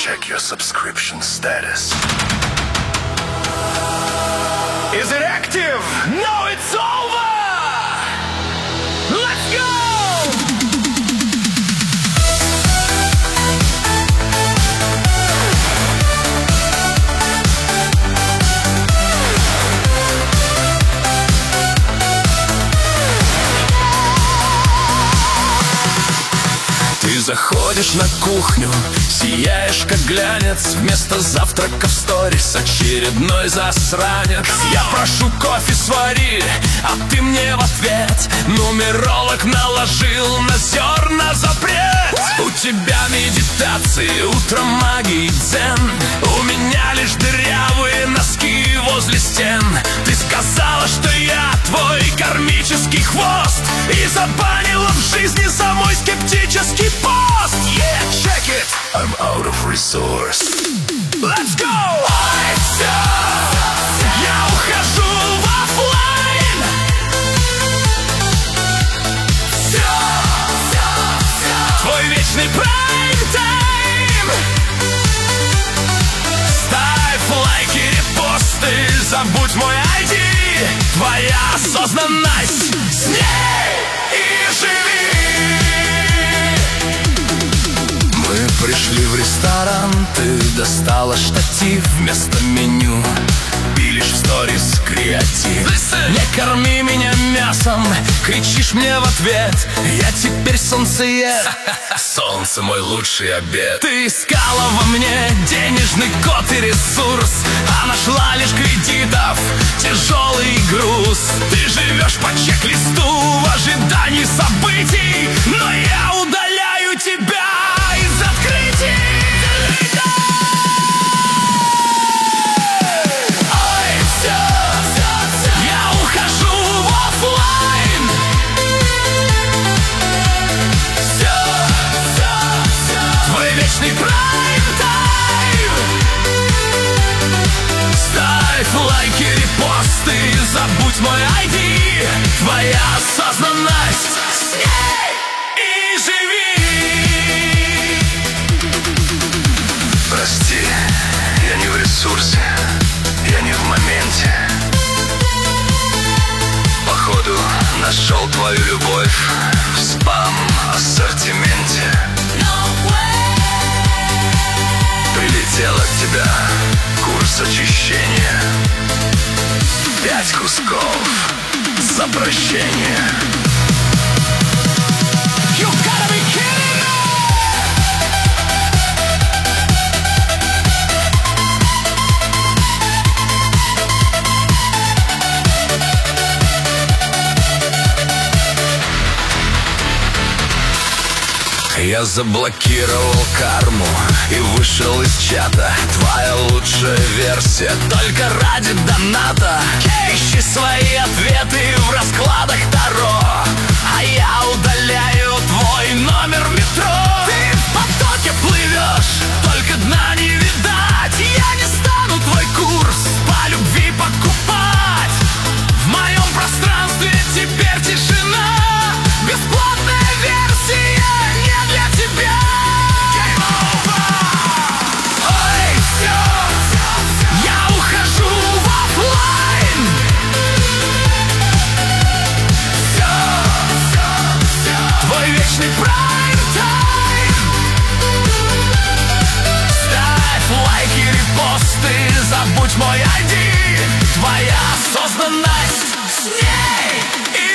Check your subscription status. Is it active? No, it's over! Let's go! Ты заходишь на кухню, сияешь как глянец. Вместо завтрака в сторис очередной засранец. Я прошу кофе свари, а ты мне в ответ нумеролог наложил на зерна запрет. У тебя медитации, утром магии дзен. У меня лишь дырявые носки возле стен. Ты сказала, что я твой кармический хвост и забанила в жизни за мой скептический пост. Yeah, check it! I'm out of resource. Let's go! Ой, все! Я ухожу в оффлайн! Все! Твой вечный прайм-тайм! Ставь лайки, репосты, забудь мой ID. Твоя осознанность, с ней и живи! Мы пришли в ресторан, ты достала штатив вместо меню. Пилишь в сторис креатив. Не корми меня мясом, кричишь мне в ответ. Я теперь солнцеед. Солнце мой лучший обед. Ты искала во мне денежный код и ресурс, а нашла лишь кредитов тяжелый груз. Ты живешь по чек-листу в ожидании событий, но я удаляю тебя из открытий. Ой, все, я ухожу в оффлайн. Все, твой вечный прайм-тайм. Ставь лайки, репосты, забудь мой ID. Твоя осознанность, с ней и живи. Прости, я не в ресурсе, я не в моменте. Походу, нашел твою любовь в спам-ассортименте. Прилетел от тебя курс очищения. 5 кусков за прощение. You gotta be kidding me! Я заблокировал карму и вышел из чата. Твоя лучшая версия только ради доната. Ищи свои ответы в раскладах Таро, а я удаляю твой номер в метро. Ты в потоке плывешь, только дна не видать. Я не стану твой курс по любви покупать. В моем пространстве теперь тишина. Бесплатная версия не для тебя. Game over. Ой, все, я ухожу в оффлайн. Все, твой вечный прайм-тайм. Ставь лайки, репосты, забудь мой ID. Твоя осознанность, с ней и